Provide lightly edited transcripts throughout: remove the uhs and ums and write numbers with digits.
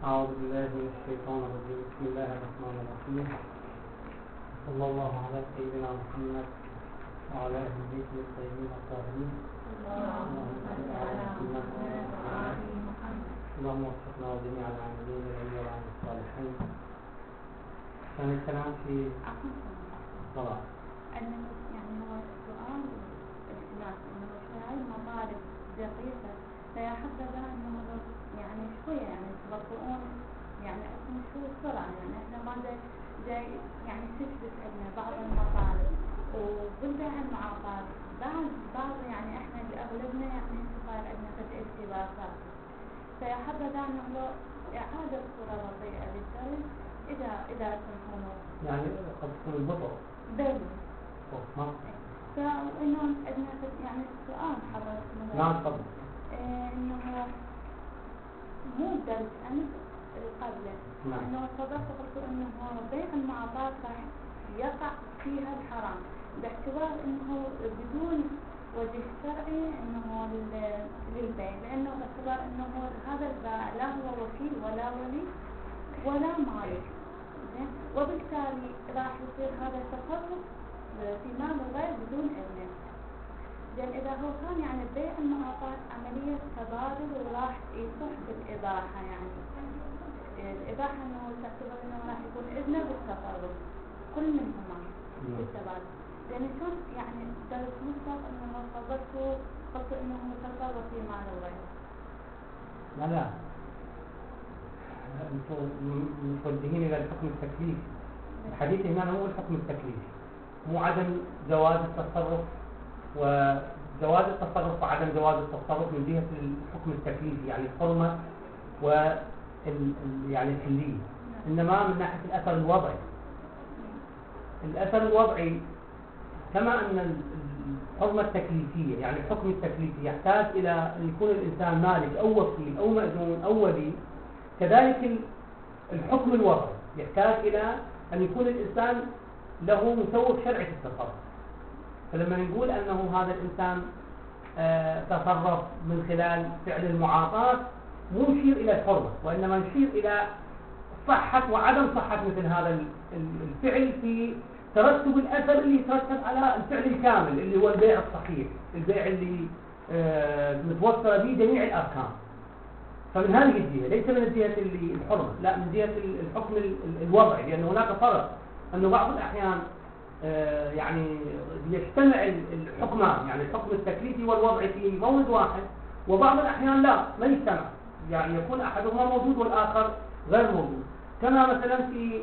أعوذ بالله من الشيطان الرجيم. بسم الله الرحمن الرحيم. صلى الله على سيدنا محمد وعلى أهل بيته الطيبين الطاهرين. اللهم صل على محمد وعلى آله محمد. اللهم وفقنا وجميع العاملين للعلم والعمل الصالحين. كان الكلام في الصلاة. يعني هو السؤال الاختلاف انه هاي مطالب دقيقة فيحدد انه يعني شوية يعني تبطئون يعني اكون شو بسرعة يعني احنا ما جاي يعني تثبت عندنا بعض المطالب وبنبيع المعاطات بعض يعني احنا اللي اغلبنا يعني صار عندنا قد التباسات فيحدد انه اعادة صورة بطيئة للدرس اذا تنحونه يعني قد تكون البطء بين ما فإنه عندنا يعني السؤال حضرتك نعم تفضل. إنه مو درس أمس قبله إنه صدقت قلت إنه بيع المعاطات راح يقع فيها الحرام باعتبار إنه بدون وجه شرعي إنه للبيع لأنه باعتبار إنه هذا البائع لا هو وكيل ولا ولي ولا مالك وبالتالي راح يصير هذا التصرف في مال الغير بدون إذنه. لأن إذا هو كان يعني بيع المعاطات عملية تبادل وراح يصح بالإباحة يعني الإباحة إنه تعتبر إنه راح يكون إذنه بالتصرف كل منهما بالتبادل. لأن شلون يعني درس مسبق إنه قلت إنه متصرف في مال الغير. لا متوجهين إلى الحكم التكليفي. الحديث هنا هو الحكم التكليفي مو عدم جواز التصرف وجواز التصرف وعدم جواز التصرف من جهة الحكم التكليفي يعني الحرمة يعني الحلية إنما من ناحية الأثر الوضعي. الأثر الوضعي كما أن الحرمة التكليفية يعني الحكم التكليفي يحتاج إلى أن يكون الإنسان مالك أو وكيل أو مأذون أو ولي كذلك الحكم الوضعي يحتاج إلى أن يكون الإنسان له مسوغ شرعي في التصرف. فلما نقول أنه هذا الإنسان تصرف من خلال فعل المعاطاة مو نشير إلى الحرمة وإنما نشير إلى صحة وعدم صحة مثل هذا الفعل في ترتب الأثر اللي يترتب على الفعل الكامل اللي هو البيع الصحيح البيع اللي متوفر به جميع الأركان. فمن هذه الجهة ليس من الجهة الحرمة لا من جهة الحكم الوضعي لأن هناك فرق أنه بعض الأحيان يعني يجتمع الحكمان يعني الحكم التكليفي والوضعي في مورد واحد وبعض الأحيان لا ما يجتمع يعني يكون أحدهما موجود والآخر غير موجود كما مثلا في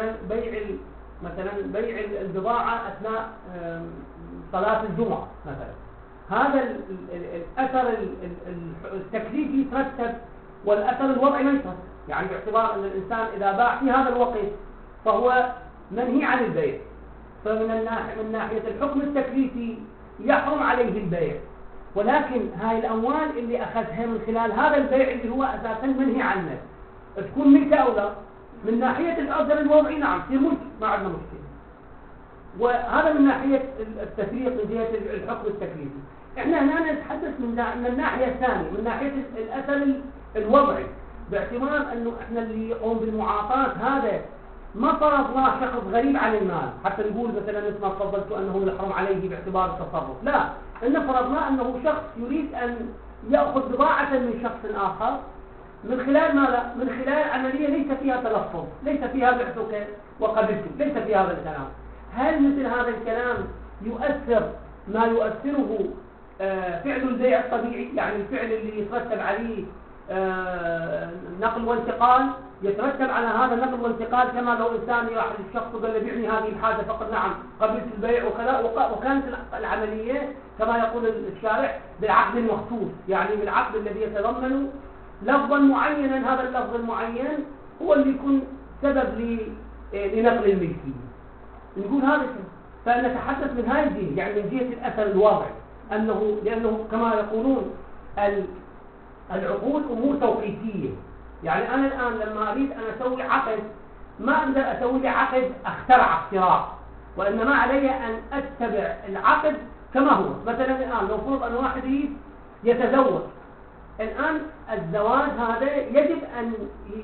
بيع البضاعة أثناء صلاة الجمعة مثلا هذا الأثر التكليفي يترتب والأثر الوضعي ما يترتب يعني باعتبار أن الإنسان إذا باع في هذا الوقت فهو منهي عن البيع فمن ناحية الحكم التكليفي يحرم عليه البيع ولكن هاي الأموال اللي أخذها من خلال هذا البيع اللي هو أساسا منهي عنه تكون ملكه أو لا من ناحية الأثر الوضعي نعم في ملك ما عندنا مشكلة. وهذا من ناحية التفريق من جهة الحكم التكليفي. احنا هنا نتحدث من الناحية الثانية من ناحية الأثر الوضعي باعتبار أنه احنا اللي يقوم بالمعاطاة هذا ما فرضنا شخص غريب عن المال حتى نقول مثلا مثل ما تفضلت أنه يحرم عليه باعتبار التصرف لا إن فرضنا أنه شخص يريد أن يأخذ بضاعة من شخص آخر من خلال ماذا؟ من خلال عملية ليس فيها تلفظ ليس فيها بعتك وقبلتك ليس فيها هذا الكلام. هل مثل هذا الكلام يؤثر ما يؤثره فعل البيع الطبيعي يعني الفعل اللي يترتب عليه نقل وانتقال يترتب على هذا النقل والانتقال كما لو إنسان يروح للشخص وقال له بيعني هذه الحاجة فقط نعم قبلت البيع وكذا وكانت العملية كما يقول الشارع بالعقد المخصوص يعني بالعقد الذي يتضمن لفظا معينا هذا اللفظ المعين هو اللي يكون سبب لنقل الملكية نقول هذا شيء. فنتحدث من هذه الجهة يعني من جهة الأثر الواضح لأنه كما يقولون العقود أمور توقيتية يعني أنا الآن لما أريد أن أسوي عقد ما أقدر أسوي عقد اخترع اختراع وإنما علي أن أتبع العقد كما هو. مثلا الآن لو فرض أن واحد يتزوج الآن الزواج هذا يجب أن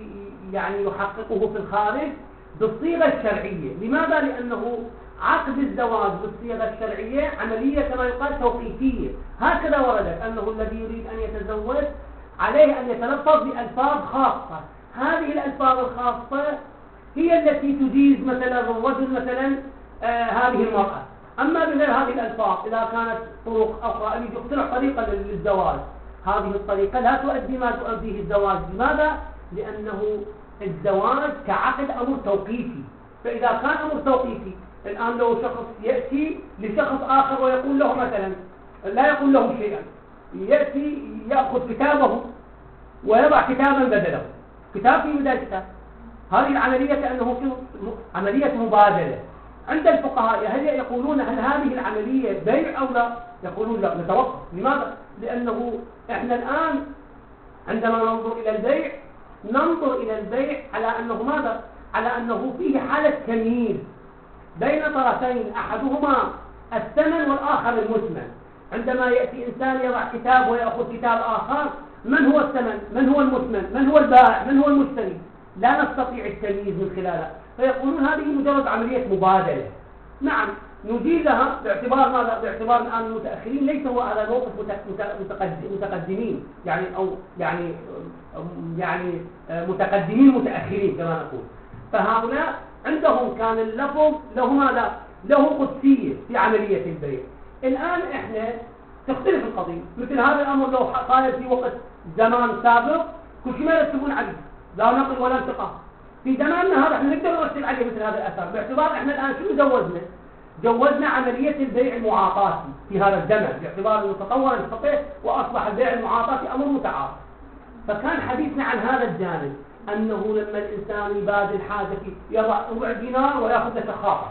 يعني يحققه في الخارج بالصيغة الشرعية. لماذا؟ لأنه عقد الزواج بالصيغة الشرعية عملية كما يقال توقيفية. هكذا وردت أنه الذي يريد أن يتزوج عليه أن يتلفظ بألفاظ خاصة. هذه الألفاظ الخاصة هي التي تجيز مثلا الرجل مثلا هذه المرأة. أما بغير هذه الألفاظ إذا كانت طرق أخرى أن يقترح طريقة للزواج، هذه الطريقة لا تؤدي ما تؤديه الزواج. لماذا؟ لأنه الزواج كعقد أمر توقيفي. فإذا كان أمر توقيفي، الآن لو شخص يأتي لشخص آخر ويقول له مثلا، لا يقول له شيئا، يأتي يأخذ كتابه ويضع كتابا بدله، كتاب في بدل كتاب، هذه العملية كأنه عملية مبادلة. عند الفقهاء هل يقولون هل هذه العملية بيع أو لا؟ يقولون لا، نتوقف. لماذا؟ لأنه إحنا الآن عندما ننظر إلى البيع على أنه ماذا؟ على أنه فيه حالة تمييز بين طرفين، أحدهما الثمن والآخر المثمن. عندما يأتي إنسان يضع كتاب ويأخذ كتاب آخر، من هو الثمن؟ من هو المثمن؟ من هو البائع؟ من هو المشتري؟ لا نستطيع التمييز من خلالها، فيقولون هذه مجرد عملية مبادلة. نعم نجيزها باعتبار ماذا؟ باعتبار الآن المتأخرين ليس هو على موقف متقدمين، يعني متقدمين متأخرين كما نقول. فهؤلاء عندهم كان اللفظ له ماذا؟ له قدسية في عملية البيع. الآن إحنا تختلف القضية. مثل هذا الأمر لو قال في وقت زمان سابق كل شيء ما يكتبون عليه، لا نقل ولا انتقام. في زماننا هذا احنا نقدر نرسل عليه مثل هذا الأثر، باعتبار احنا الآن شو جوزنا عملية البيع المعاطاتي في هذا الزمن، باعتبار انه تطور الفقه وأصبح البيع المعاطاتي أمر متعارف. فكان حديثنا عن هذا الجانب، أنه لما الإنسان يبادل حاجة يضع ربع دينار ويأخذ له شخاطة،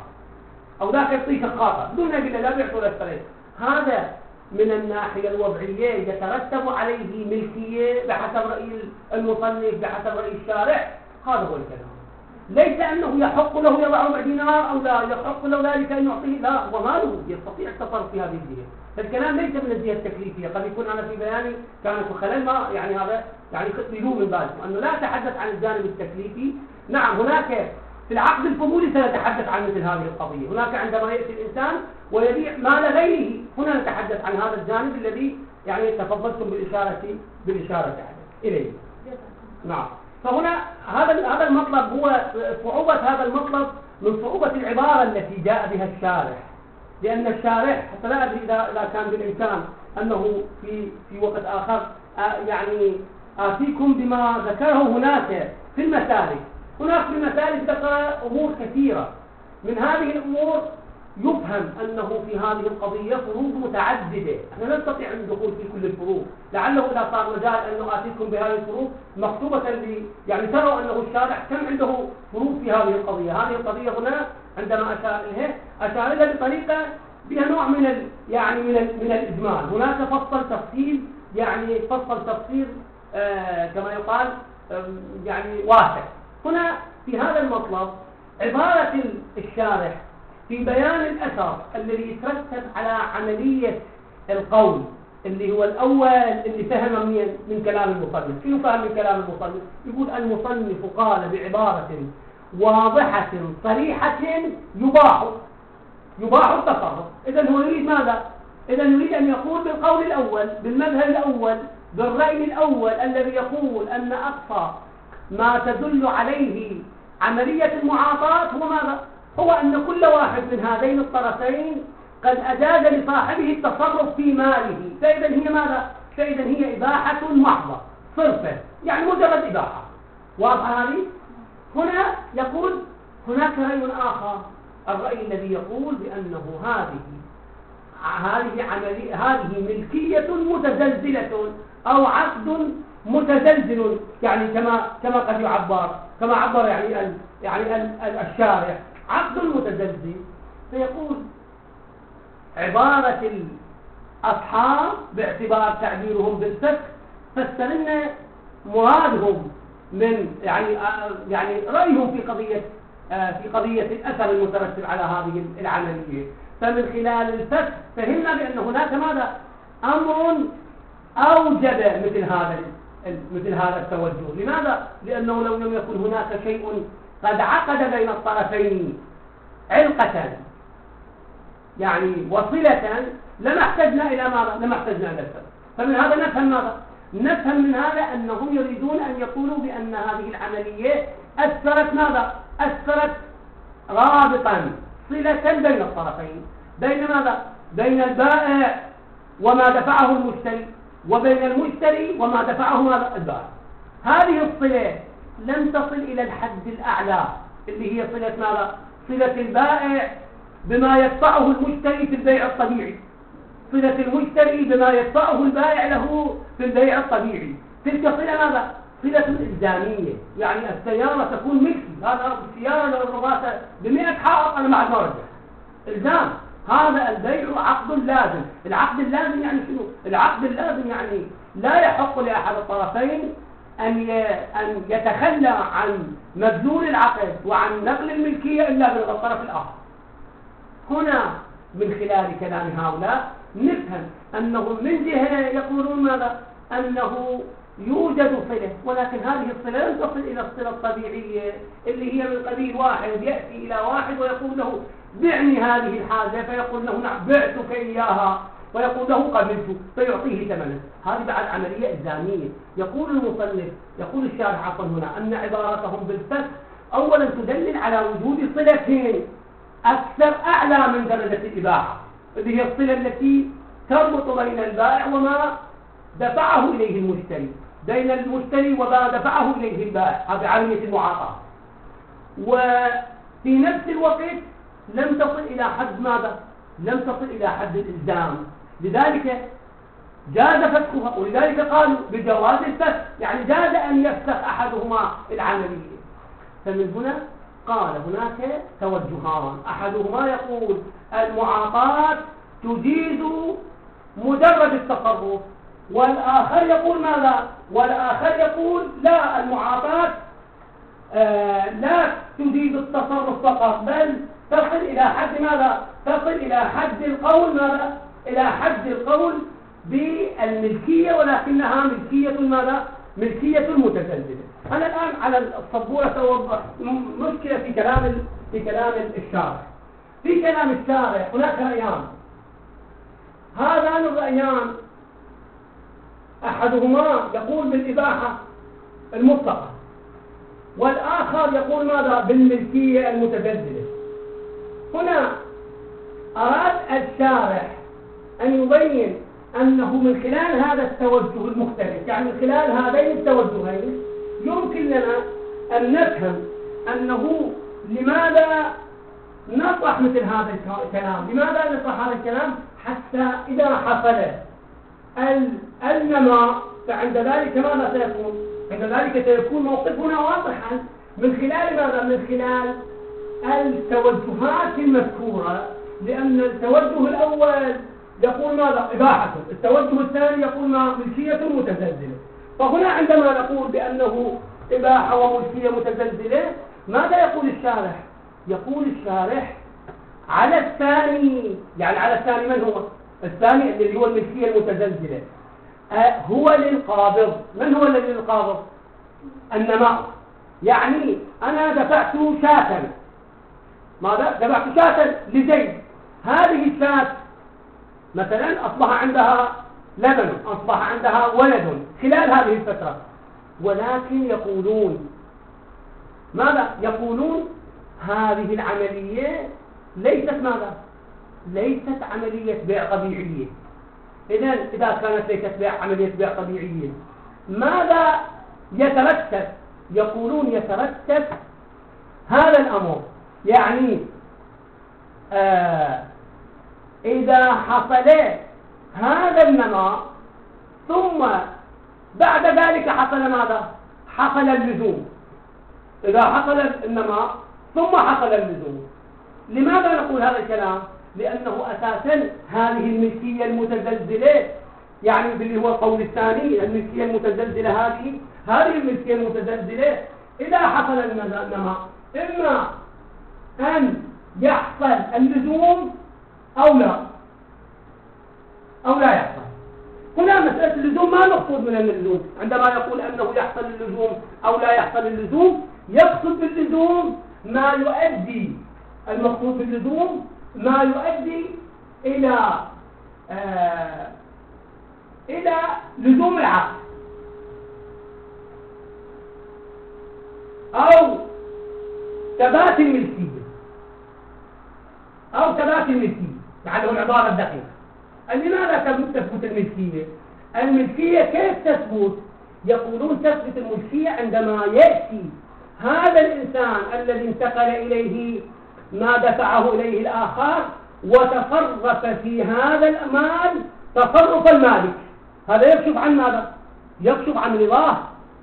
أو ذاك يعطيه شخاطة بدون ما يقول له لا بيع ولا اشتريت، هذا من الناحية الوضعية يترتب عليه ملكية بحسب رأي المصنف بحسب رأي الشارع. هذا هو الكلام. ليس أنه يحق له يضع ربع دينار أو لا يحق له ذلك أن يعطيه، لا، هو ماله يستطيع التصرف في هذه الجهة. فالكلام ليس من الجهة التكليفية. قد يكون أنا في بياني كان خلل، ما يعني هذا يعني خطبه من بالكم أنه لا أتحدث عن الجانب التكليفي. نعم هناك في العقد الفضولي سنتحدث عن مثل هذه القضية. هناك عندما يأتي الإنسان ويبيع مال غيره، هنا نتحدث عن هذا الجانب الذي يعني تفضلتم بالإشارة إليه. نعم. فهنا هذا المطلب هو صعوبة هذا المطلب من صعوبة العبارة التي جاء بها الشارح. لأن الشارح حتى لا أدري إذا كان بالإمكان أنه في وقت آخر يعني آتيكم بما ذكره هناك في المسالك. هناك في المسالك ذكر أمور كثيرة. من هذه الأمور يفهم أنه في هذه القضية فروض متعددة، احنا لا نستطيع الدخول في كل الفروض، لعله إذا صار مجال أنه آتيكم بهذه الفروض مكتوبة يعني تروا أنه الشارع كم عنده فروض في هذه القضية. هذه القضية هنا عندما أشار لها بطريقة بها نوع من من الإجمال. هناك فصل تفصيل، يعني فصل تفصيل كما يقال يعني واسع. هنا في هذا المطلب عبارة الشارح في بيان الأثر الذي يترتب على عملية القول اللي هو الأول اللي فهم من كلام المصنف. شنو فهم من كلام المصنف؟ يقول المصنف قال بعبارة واضحة صريحة يباح التصرف. إذن هو يريد ماذا؟ إذن يريد أن يقول بالقول الأول، بالمذهب الأول، بالرأي الأول الذي يقول أن أقصى ما تدل عليه عملية المعاطاة هو ماذا؟ هو أن كل واحد من هذين الطرفين قد أجاز لصاحبه التصرف في ماله. فإذا هي ماذا؟ فإذا هي إباحة محضة صرفة، يعني مجرد إباحة. واضحة هذه؟ هنا يقول هناك رأي آخر، الرأي الذي يقول بأنه هذه ملكية متزلزلة أو عقد متزلزل، يعني كما قد يعبر، كما عبر يعني الشارع عقد متزلزل. فيقول عبارة الأصحاب باعتبار تعبيرهم بالفقه فسرنا مرادهم من يعني رأيهم في قضية الأثر المترتب على هذه العملية. فمن خلال الفقه فهمنا بأن هناك ماذا؟ أمر أوجب مثل هذا مثل هذا التوجه. لماذا؟ لأنه لو لم يكن هناك شيء قد عقد بين الطرفين علقة يعني وصلة لما احتجنا إلى ماذا؟ لما احتجنا إلى الفرق. فمن هذا نفهم ماذا؟ نفهم من هذا أنهم يريدون أن يقولوا بأن هذه العملية أثرت ماذا؟ أثرت رابطا صلة بين الطرفين، بين ماذا؟ بين البائع وما دفعه المشتري، وبين المشتري وما دفعه ماذا؟ البائع. هذه الصلة لم تصل إلى الحد الأعلى اللي هي صلة ماذا؟ صلة البائع بما يدفعه المشتري في البيع الطبيعي، صلة المشتري بما يدفعه البائع له في البيع الطبيعي. تلك صلة ماذا؟ صلة إلزامية، يعني السيارة تكون ملكي، هذا السيارة لو ربطها ب100 حائط أنا بعد ما أرجع. إلزام. هذا البيع عقد لازم. العقد اللازم يعني شنو؟ العقد اللازم يعني لا يحق لأحد الطرفين أن يتخلى عن مبذول العقد وعن نقل الملكية إلا من الطرف الآخر. هنا من خلال كلام هؤلاء نفهم أنهم من جهة يقولون ماذا؟ أنه يوجد صلة، ولكن هذه الصلة لن تصل إلى الصلة الطبيعية اللي هي من قبيل واحد يأتي إلى واحد ويقول له بعني هذه الحاجة، فيقول له نعم بعتك إياها، ويقول له قبلت فيعطيه ثمنه. هذه بعد عملية إلزامية. يقول المصنف، يقول الشارح عفوا هنا أن عبارتهم بالفسخ أولا تدلل على وجود صلتين أكثر أعلى من درجة الإباحة، اللي هي الصلة التي تربط بين البائع وما دفعه إليه المشتري، بين المشتري وما دفعه إليه البائع، هذه عملية المعاطاة. وفي نفس الوقت لم تصل إلى حد ماذا؟ لم تصل إلى حد الإلزام، لذلك جاز فسخها، ولذلك قالوا بجواز الفسخ، يعني جاز أن يفسخ أحدهما العملية. فمن هنا قال هناك توجهان، أحدهما يقول المعاطاة تجيز مجرد التصرف، والآخر يقول ماذا؟ والآخر يقول لا، المعاطاة لا تجيز التصرف فقط، بل تصل إلى حد ماذا؟ تصل إلى حد القول ماذا؟ إلى حد القول بالملكية، ولكنها ملكية ماذا؟ ملكية المتزلزلة. أنا الآن على السبورة سأوضح مشكلة في كلام الشارع. في كلام الشارع هناك رأيان، هذان الرأيان أحدهما يقول بالإباحة المطلقة، والآخر يقول ماذا؟ بالملكية المتزلزلة. هنا أراد الشارح أن يبين أنه من خلال هذا التوجه المختلف، يعني من خلال هذين التوجهين يمكن لنا أن نفهم أنه لماذا نطرح مثل هذا الكلام. لماذا نطرح هذا الكلام؟ حتى إذا حصل النماء فعند ذلك ماذا سيكون؟ عند ذلك سيكون موقفنا واضحا من خلال ماذا؟ من خلال التوجهات المذكورة، لأن التوجه الأول يقول ماذا؟ إباحة، التوجه الثاني يقول ما؟ ملكية متزلزلة. فهنا عندما نقول بأنه إباحة وملكية متزلزلة، ماذا يقول الشارح؟ يقول الشارح على الثاني، يعني على الثاني من هو؟ الثاني اللي هو الملكية المتزلزلة هو للقابض. من هو الذي للقابض؟ النماء. يعني أنا دفعت شاة، ماذا؟ دفعت شاة لزيد، هذه الشاة مثلا أصبح عندها لبن، أصبح عندها ولد خلال هذه الفترة، ولكن يقولون ماذا؟ يقولون هذه العملية ليست ماذا؟ ليست عملية بيع طبيعية. إذا كانت ليست عملية بيع طبيعية ماذا يترتب؟ يقولون يترتب هذا الأمر، يعني إذا حصل هذا النماء ثم بعد ذلك حصل ماذا؟ حصل اللزوم. إذا حصل النماء ثم حصل اللزوم. لماذا نقول هذا الكلام؟ لأنه أساسا هذه الملكية المتزلزلة، يعني باللي هو القول الثاني، الملكية المتزلزلة هذه الملكية المتزلزلة إذا حصل النماء إما أن يحصل اللزوم أو لا يحصل. هنا مسألة اللزوم ما مقصود من اللزوم. عندما يقول أنه يحصل اللزوم أو لا يحصل اللزوم، يقصد باللزوم ما يؤدي، المقصود باللزوم ما يؤدي إلى لزوم العقد أو ثبات الملكية يعني هو العبارة الدقيقة. لماذا تثبت الملكية؟ الملكية كيف تثبت؟ يقولون تثبت الملكية عندما يأتي هذا الإنسان الذي انتقل إليه ما دفعه إليه الآخر وتصرف في هذا المال تصرف المالك. هذا يكشف عن ماذا؟ يكشف عن رضاه،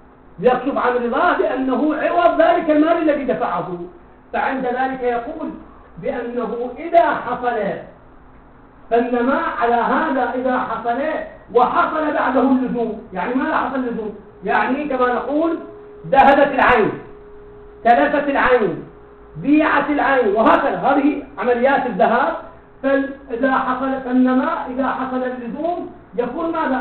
لأنه عوض ذلك المال الذي دفعه. فعند ذلك يقول بأنه إذا حصل فالنماء على هذا إذا حصل وحصل بعده اللزوم. يعني ماذا حصل اللزوم؟ يعني كما نقول ذهبت العين، تلفت العين، بيعت العين، وهكذا هذه عمليات الذهاب. فإذا حصل النماء، إذا حصل اللزوم يكون ماذا؟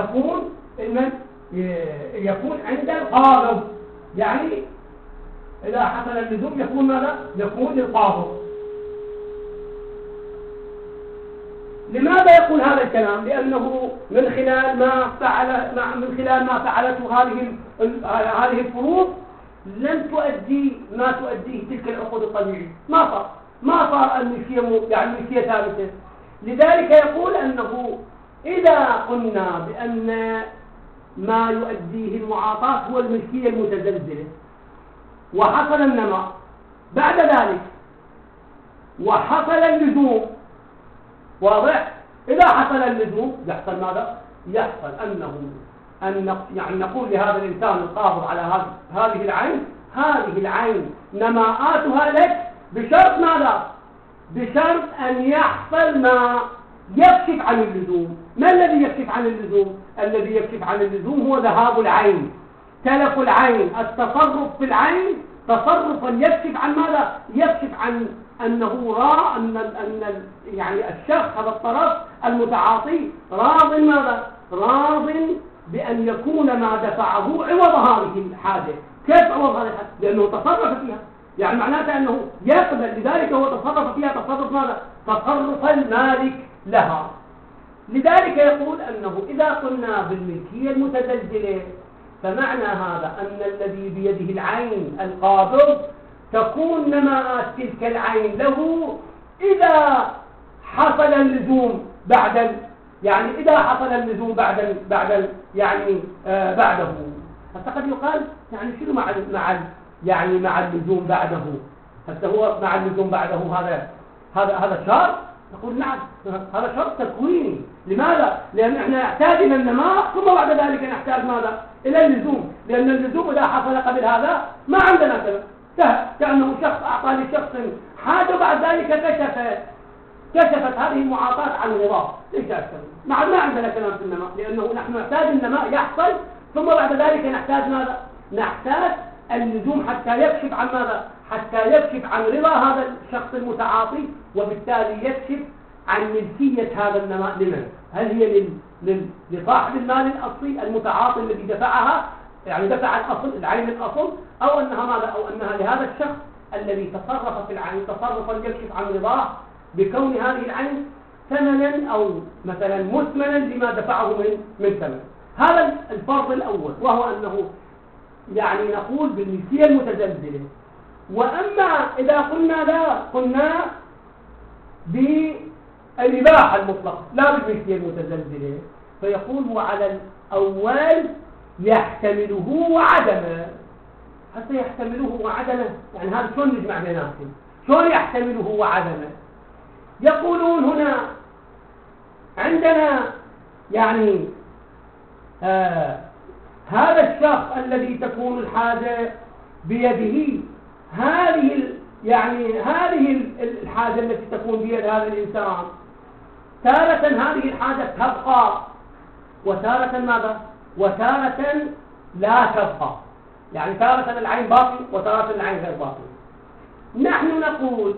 يكون عند القابض. يعني إذا حصل اللزوم يكون ماذا؟ يكون القابض. لماذا يقول هذا الكلام؟ لأنه من خلال ما فعلته هذه الفروض لن تؤدي ما تؤديه تلك العقود الطبيعية. ما صار الملكية ثابتة. لذلك يقول أنه إذا قلنا بأن ما يؤديه المعاطاة هو الملكية المتزلزلة وحصل النماء بعد ذلك وحصل اللزوم، واضح؟ إذا حصل اللزوم يحصل ماذا؟ يحصل يعني نقول لهذا الإنسان القابض على هذه العين نماءاتها لك بشرط ماذا؟ بشرط أن يحصل ما يكشف عن اللزوم. ما الذي يكشف عن اللزوم؟ الذي يكشف عن اللزوم هو ذهاب العين، تلف العين، التصرف في العين تصرفا يكشف عن ماذا؟ يكشف عن أنه يعني الشخص هذا الطرف المتعاطي راض بأن يكون ما دفعه عوض هذه الحاجة. كيف عوض هذه الحاجة؟ لأنه تصرف فيها، يعني معناته أنه يقبل، لذلك هو تصرف فيها تصرف ماذا؟ تصرف المالك لها. لذلك يقول أنه إذا قلنا بالملكية المتزلزلة فمعنى هذا أن الذي بيده العين القابض تكون نماءات تلك العين له إذا حصل اللزوم بعده. حتى قد يقال يعني شنو مع اللزوم بعده؟ حتى هو مع اللزوم بعده هذا شرط؟ نقول نعم، هذا شرط تكويني. لماذا؟ لأن احنا نحتاج إلى النماء ثم بعد ذلك نحتاج ماذا؟ إلى اللزوم. لأن اللزوم إذا حصل قبل هذا ما عندنا كلام. كأنه شخص أعطى لشخص حاجة بعد ذلك كشفت هذه المعاطاة عن الغراب. ليش أكثر؟ ما عندنا كلام في النماء، لأنه نحن نحتاج النماء يحصل ثم بعد ذلك نحتاج ماذا؟ نحتاج اللزوم حتى يكشف عن ماذا؟ حتى يكشف عن رضا هذا الشخص المتعاطي، وبالتالي يكشف عن ملكية هذا النماء لمن؟ هل هي لصاحب المال الأصلي المتعاطي الذي دفعها، يعني دفع الأصل العين الأصل، أو أنها ماذا؟ أو أنها لهذا الشخص الذي تصرف في العين تصرفا يكشف عن رضاه بكون هذه العين ثمنا أو مثلا مثمنا لما دفعه من ثمن. هذا الفرض الأول، وهو أنه يعني نقول بالملكية المتزلزلة. وأما إذا قلنا بالإباحة المطلقة لا بالملكية المتزلزلة، فيقول وعلى الأول يحتمله وعدمه. حتى يحتمله وعدمه يعني هذا شلون نجمع بيناتهم؟ شلون يحتمله وعدمه؟ يقولون هنا عندنا يعني هذا الشخص الذي تكون الحاجة بيده، هذه الحاجة التي تكون بيد هذا الإنسان تارة هذه الحاجة تبقى وتارة ماذا؟ وتارة لا تبقى، يعني تارة العين باقي وتارة العين غير باقي. نحن نقول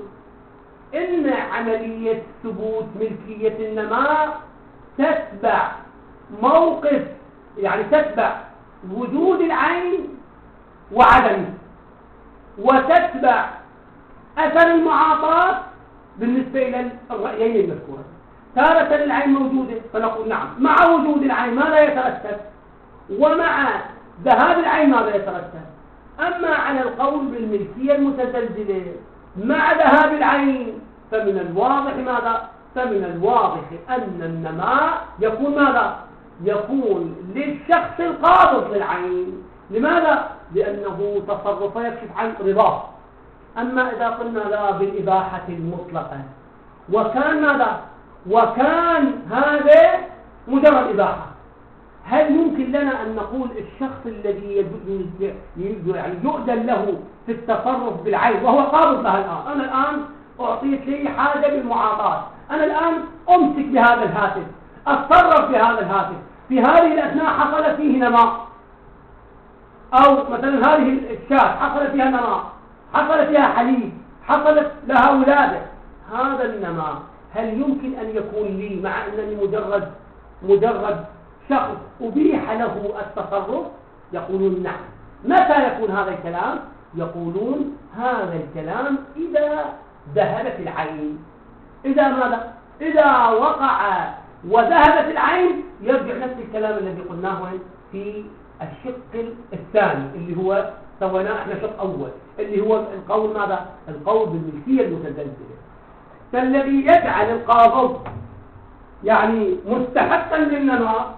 إن عملية ثبوت ملكية النماء تتبع موقف، يعني تتبع وجود العين وعدمه، وتتبع أثر المعاطاة بالنسبة إلى الرأيين المذكورة. تارة العين موجودة فنقول نعم، مع وجود العين ماذا يترتب، ومع ذهاب العين ماذا يترتب. أما على القول بالملكية المتزلزلة مع ذهاب العين فمن الواضح ماذا؟ فمن الواضح أن النماء يكون ماذا؟ يكون للشخص القابض للعين. لماذا؟ لأنه تصرف يكشف عن رضاه. أما إذا قلنا لا بالإباحة المطلقة وكان ماذا؟ وكان هذا مجرد إباحة، هل يمكن لنا أن نقول الشخص الذي يعني يؤذن له في التصرف بالعين وهو قابض لها الآن، أنا الآن أعطيت لي حاجة بالمعاطاة، أنا الآن أمسك بهذا الهاتف، أتصرف بهذا الهاتف، في هذه الأثناء حصل فيه نماء، أو مثلا هذه الشاة حصل فيها نماء، حصل فيها حليب، حصلت لها ولادة، هذا النماء هل يمكن أن يكون لي مع أنني مجرد شخص أبيح له التصرف؟ يقولون نعم. متى يكون هذا الكلام؟ يقولون هذا الكلام إذا ذهبت العين. إذا ماذا؟ إذا وقع وذهبت العين يرجع نفس الكلام الذي قلناه في الشق الثاني اللي هو سويناه احنا شق أول، اللي هو القول ماذا؟ القول بالملكية المتزلزلة. فالذي يجعل القابض يعني مستحقا للنماء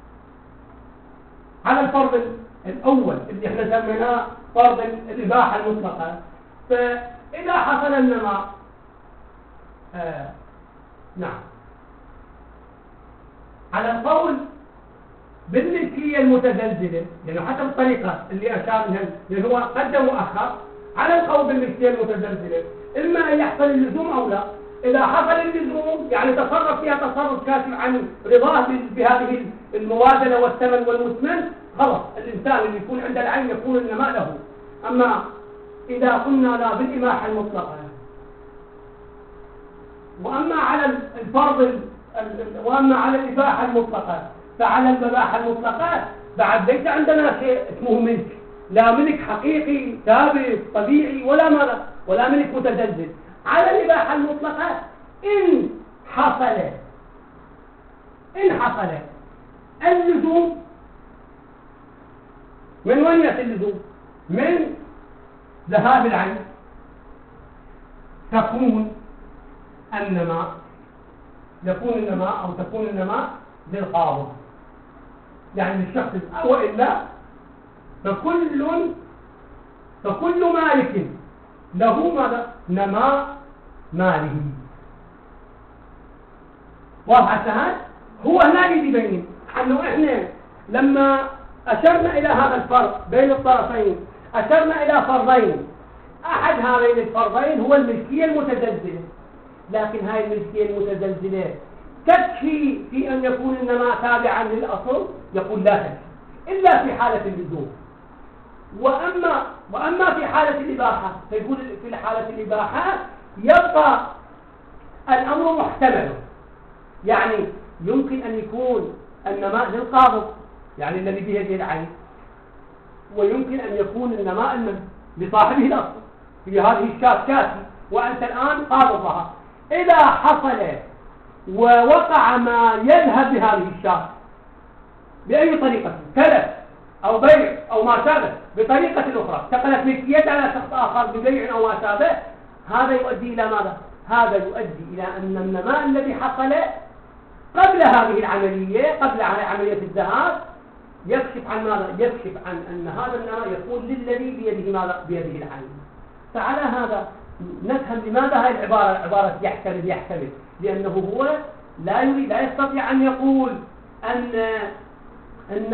على الفرض الأول اللي احنا سميناه فرض الإباحة المطلقة، فإذا حصل النماء نعم على القول بالملكية المتزلزلة، يعني حسب الطريقة اللي أشار لها اللي هو قدم وأخر، على القول بالملكية المتزلزلة إما أن يحصل اللزوم أو لا. إذا حصل اللزوم يعني تصرف فيها تصرف كاشف عن رضاه بهذه الموازنة والثمن والمثمن، خلاص الإنسان اللي يكون عند العين يكون النماء له. أما إذا قلنا لا بالإباحة المطلقة، وأما على الفرض وأما على الإباحة المطلقة، فعلى الإباحة المطلقة بعد ليس عندنا شيء اسمه ملك، لا ملك حقيقي ثابت طبيعي ولا ماذا ولا ملك متزلزل. على الإباحة المطلقة إن حصل اللزوم، من وين يأتي اللزوم؟ من ذهاب العين، تكون النماء أو تكون النماء للقابض، يعني للشخص، أو إلا فكل مالك له ماذا؟ نماء ماله. واضح سهل؟ هو هنا يبين أنه إحنا لما أشرنا إلى هذا الفرق بين الطرفين أشرنا إلى فرضين، أحد هذين الفرضين هو الملكية المتزلزلة، لكن هاي الملكية المتزلزلة تكفي في أن يكون النماء تابعا للأصل؟ يقول لا تكفي إلا في حالة اللزوم. وأما في حالة الإباحة فيقول في حالة الإباحة يبقى الأمر محتمل، يعني يمكن أن يكون النماء للقابض يعني الذي بيده العين، ويمكن أن يكون النماء لصاحبه الأصل في هذه الشاة كافي وأنت الآن قابض لها. إذا حصل ووقع ما يذهب بهذه الشاة بأي طريقة، تلف أو بيع أو ما شابه بطريقة أخرى، انتقلت ملكيتها على شخص آخر ببيع أو ما شابه، هذا يؤدي إلى ماذا؟ هذا يؤدي إلى أن النماء الذي حصل قبل هذه العملية، قبل عملية الذهاب، يكشف عن ماذا؟ يكشف عن أن هذا النماء يكون للذي بيده ماذا؟ بيده العين. فعلى هذا نفهم لماذا هذه العبارة عبارة يحتمل، لأنه هو لا يستطيع أن يقول أن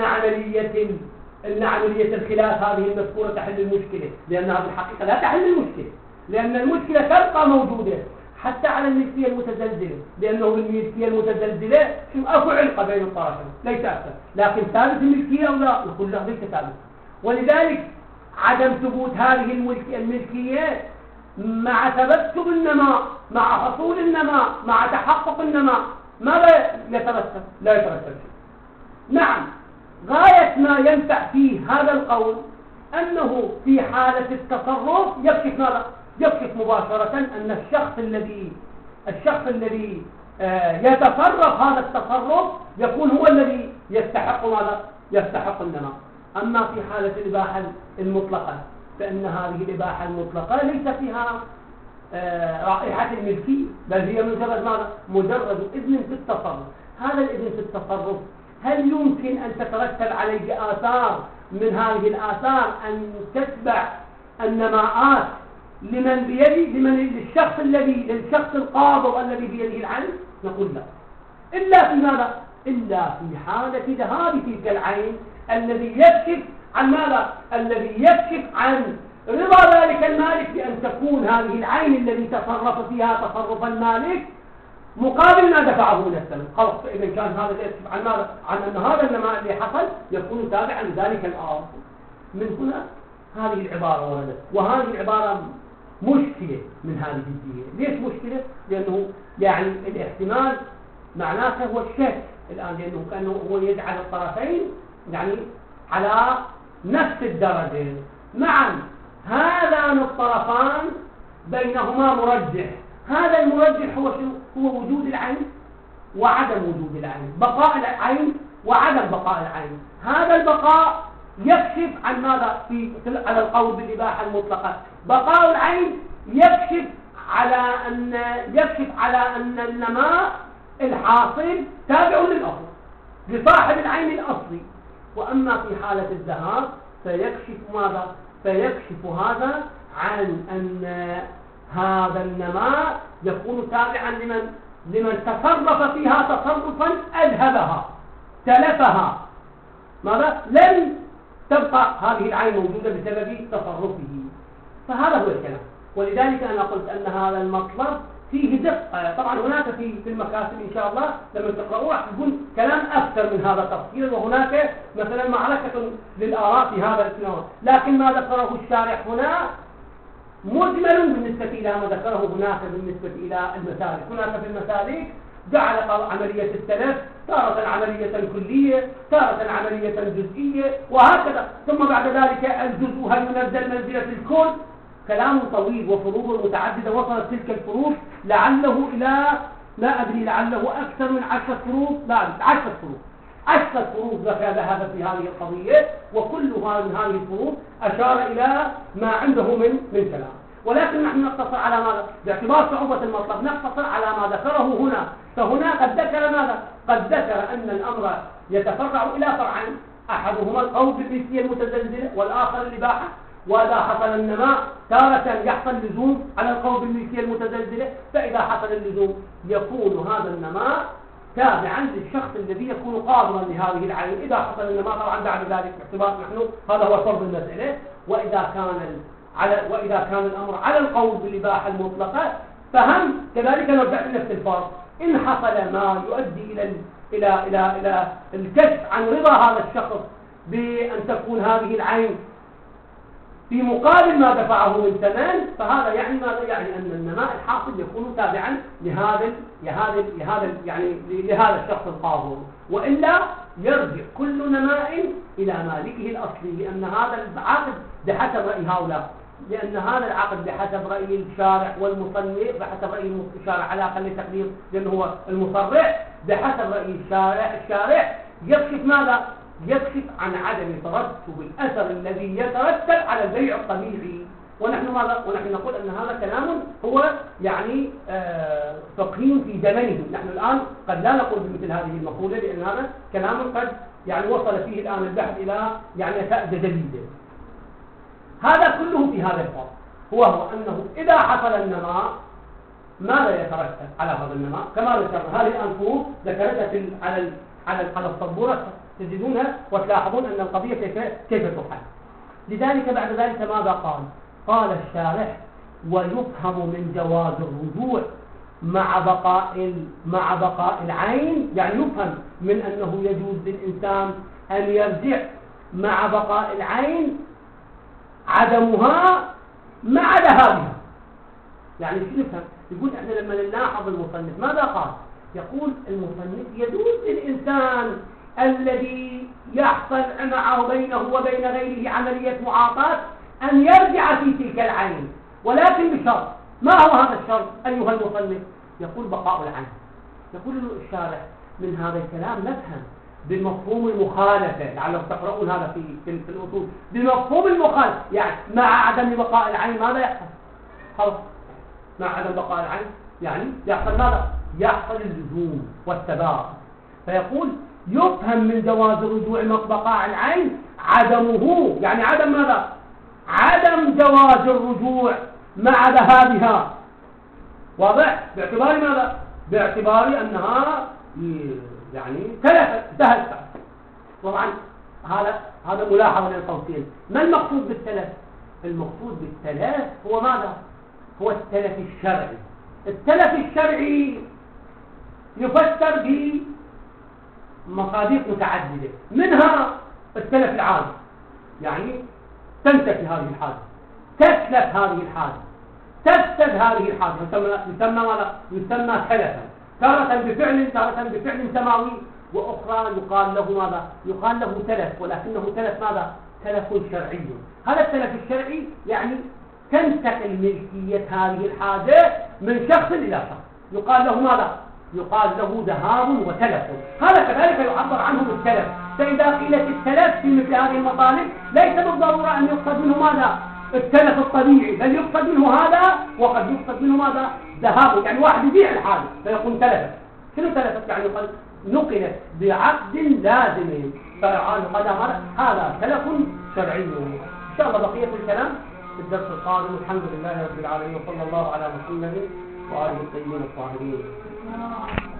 عملية الخلاف هذه المذكورة تحل المشكلة، لأنها بالحقيقة لا تحل المشكلة، لأن المشكلة تبقى موجودة حتى على الملكية المتزلزلة، لأنه الملكية المتزلزلة أكو علقة بين الطرفين ليس أكثر، لكن ثابت الملكية أو لا؟ نقول لا ليس ثابت. ولذلك عدم ثبوت هذه الملكية مع تبتب النماء، مع حصول النماء، مع تحقق النماء، ماذا يترتب؟ لا يترتب شيء. نعم، غاية ما ينفع فيه هذا القول أنه في حالة التصرف يكشف ماذا؟ يكشف مباشرة أن الشخص الذي يتصرف هذا التصرف يكون هو الذي يستحق ماذا؟ يستحق النماء. أما في حالة الإباحة المطلقة فإن هذه الإباحة المطلقة ليس فيها رائحة الملكية، بل هي مجرد ماذا؟ مجرد إذن في التصرف. هذا الإذن في التصرف هل يمكن أن تترتب عليه آثار من هذه الآثار أن تتبع النماءات للشخص القابض الذي بيده العين؟ نقول لا، إلا في ماذا؟ إلا في حالة ذهاب تلك العين الذي يكشف عن ماذا؟ الذي يكشف عن رضا ذلك المالك بأن تكون هذه العين الذي تصرف فيها تصرف المالك مقابل ما دفعه من الثمن. خلاص، فإذا كان هذا يكشف عن ماذا؟ عن أن هذا النماء اللي حصل يكون تابعا لذلك الأمر. من هنا هذه العبارة وردت، وهذه العبارة مشكلة من هذه الجهة. ليش مشكلة؟ لأنه يعني الاحتمال معناته هو الشك الآن، لأنه كأنه هو يجعل الطرفين يعني على نفس الدرجة معا. هذان الطرفان بينهما مرجح، هذا المرجح هو شو؟ هو وجود العين وعدم وجود العين، بقاء العين وعدم بقاء العين. هذا البقاء يكشف عن ماذا؟ على القول بالإباحة المطلقة. بقاء العين يكشف على أن النماء الحاصل تابع للأصل، لصاحب العين الأصلي. وأما في حالة الذهاب فيكشف ماذا؟ فيكشف هذا عن أن هذا النماء يكون تابعا لمن تصرف فيها تصرفا أذهبها تلفها. ماذا؟ لن تبقى هذه العين موجودة بسبب تصرفه. فهذا هو الكلام. ولذلك أنا قلت أن هذا المطلب فيه دقة. طبعا هناك في المكاسب إن شاء الله لما تقرأوا راح يكون كلام أكثر من هذا تفصيلا، وهناك مثلا معركة للآراء في هذا الكلام. لكن ما ذكره الشارح هنا مجمل بالنسبة إلى ما ذكره هناك بالنسبة إلى المسالك. هناك في المسالك جعل عملية التلف تارة عملية كلية، تارة عملية جزئية، وهكذا. ثم بعد ذلك الجزء هل ينزل منزلة الكل؟ كلام طويل وفروض متعددة. وصلت تلك الفروض لعله إلى لا أدري، لعله أكثر من 10 فروض، لا 10 فروض، 10 فروض ذهب في هذه القضية، وكلها من هذه الفروض أشار إلى ما عنده من كلام. ولكن نحن نقتصر على ماذا؟ باعتبار صعوبة المطلب نقتصر على ما ذكره هنا. فهنا قد ذكر ماذا؟ قد ذكر أن الأمر يتفرع إلى فرعين، أحدهما القول بالملكية المتزلزلة والآخر الإباحة. وإذا حصل النماء تارة يحصل لزوم على القول بالملكية المتزلزلة، فإذا حصل اللزوم يكون هذا النماء تابعا للشخص الذي يكون قابلا لهذه العين. إذا حصل النماء طبعا بعد ذلك باعتبار نحن هذا هو فرض المسألة. وإذا كان الأمر على القول بالإباحة المطلقة فهم كذلك نرجع لنفس الفرض. إن حصل ما يؤدي إلى الكشف عن رضا هذا الشخص بأن تكون هذه العين في مقابل ما دفعه من ثمن، فهذا يعني ماذا؟ يعني أن النماء الحاصل يكون تابعا لهذا الشخص القابض، وإلا يرجع كل نماء إلى مالكه الأصلي، لأن هذا العقد بحسب رأي هؤلاء، لأن هذا العقد بحسب رأي الشارع والمصنف، بحسب رأي الشارع على أقل تقدير لأنه هو المصرح، بحسب رأي الشارع يكشف ماذا؟ يكشف عن عدم ترتب الأثر الذي يترتب على البيع الطبيعي. ونحن ماذا؟ ونحن نقول أن هذا كلام هو يعني فقهي في زمنه. نحن الآن قد لا نقول بمثل هذه المقولة، لأن هذا كلام قد يعني وصل فيه الآن البحث إلى يعني فائدة جديدة. هذا كله في هذا الفصل هو أنه إذا حصل النماء ماذا يترتب على هذا النماء؟ كما ذكرنا هذه الأنفوس ذكرتها على السبورة تجدونها وتلاحظون أن القضية كيف تحل. لذلك بعد ذلك ماذا قال الشارح: ويفهم من جواز الرجوع مع بقاء العين، يعني يفهم من أنه يجوز للإنسان أن يرجع مع بقاء العين عدمها مع ذهابها. يعني شو نفهم؟ يقول احنا لما نلاحظ المصنف ماذا قال؟ يقول المصنف يجوز للإنسان الذي يحصل معه بينه وبين غيره عملية معاطاة أن يرجع في تلك العين، ولكن بشرط. ما هو هذا الشرط أيها المصنف؟ يقول بقاء العين. يقول الشارح من هذا الكلام نفهم بمفهوم المخالفة، لعلكم تقرؤون هذا في الأصول، بمفهوم المخالفة، يعني مع عدم بقاء العين ماذا يحصل؟ خلاص، مع عدم بقاء العين يعني يحصل ماذا؟ يحصل اللزوم والتباعد. فيقول يفهم من جواز رجوع بقاء العين عدمه، يعني عدم ماذا؟ عدم جواز الرجوع مع ذهابها. واضح؟ باعتبار ماذا؟ باعتبار أنها يعني تلفت، انتهت. طبعا هذا ملاحظة للقوسين. ما المقصود بالتلف؟ المقصود بالتلف هو ماذا؟ هو التلف الشرعي. التلف الشرعي يفسر بمصادق متعددة، منها التلف العادي، يعني تنتهي هذه الحادثة، تتلف هذه الحادثة، تفسد هذه الحادثة، يسمى ماذا؟ يسمى تلفا، تارة بفعل سماوي، وأخرى يقال له ماذا؟ يقال له تلف، ولكنه تلف ماذا؟ تلف شرعي. هذا التلف الشرعي يعني تنتقل ملكية هذه الحاجة من شخص إلى شخص، يقال له ماذا؟ يقال له ذهاب وتلف. هذا كذلك يعبر عنه بالتلف. فإذا قيلت التلف في مثل هذه المطالب ليس بالضرورة أن يقصد منه ماذا؟ التلف الطبيعي، بل يقصد منه هذا، وقد يقصد منه ماذا؟ ذهاب، يعني واحد يبيع الحاجة فيقول تلفت. شنو تلفت؟ يعني نقلت بعقد لازم، فقال هذا تلف شرعي. إن شاء الله بقية الكلام في الدرس القادم. الحمد لله رب العالمين، وصلى الله على محمد وآله الطيبين الطاهرين.